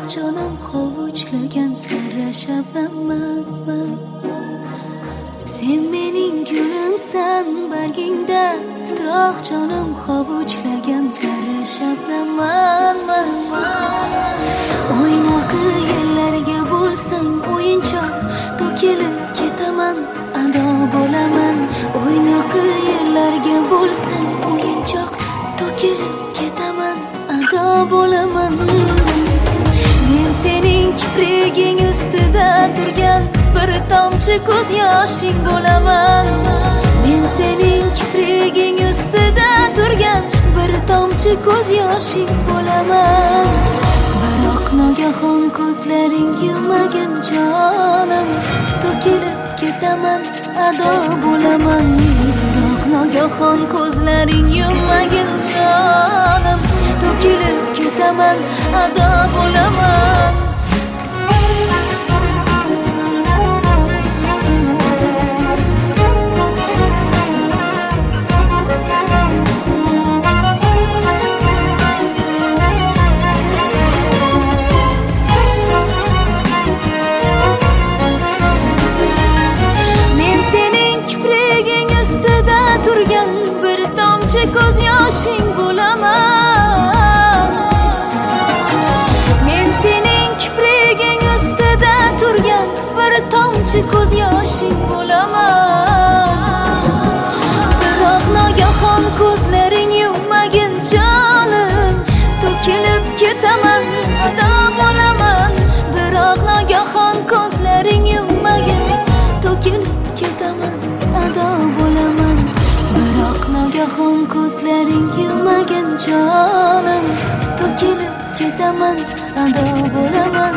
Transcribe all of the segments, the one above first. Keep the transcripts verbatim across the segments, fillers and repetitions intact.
jonim hovuchlagan sarra shabnamman. Sen mening gulimsan, bargingda titroq jonim hovuchlagan sarra shabnamman. O'ynoqi yellarga bo'lsang o'yinchoq, to'kilib ketaman, ado bo'laman. O'ynoqi yellarga bo'lsang o'yinchoq, to'kilib ketaman, ado bo'laman. Men sening kipriging ustida turgan bir tomchi ko'z yoshing bo'laman. Men sening kipriging ustida turgan bir tomchi ko'z yoshing bo'laman. Biroq nogahon ko'zlaring yumagin jonim, to'kilib ketaman, ado bo'laman. Biroq nogahon ko'zlaring yumagin jonim, to'kilib ketaman, ado bo'laman. Bir tomchi ko'z yoshing bo'laman. Men sening kipriging ustida turgan bir tomchi ko'z yoshing bo'laman. Biroq nogahon ko'zlaring yummagin jonim, to'kilib ketaman, ado bo'laman. Biroq nogahon ko'zlaring yummagin, to'kilib ketaman, ado bo'laman. Biroq nogahon ko'zlaring yumagin jonim, to'kilib ketaman, ado bo'laman.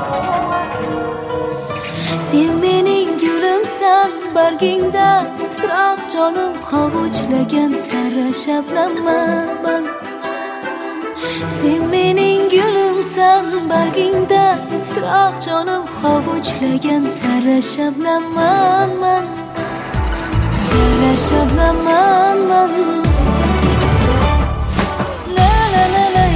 Sen mening gulimsan, bargingda titroq jonim hovuchlagan sarra shabnamman. Sen mening gulimsan, bargingda titroq jonim hovuchlagan sarra shabnamman. Sarra shabnamman. La la la la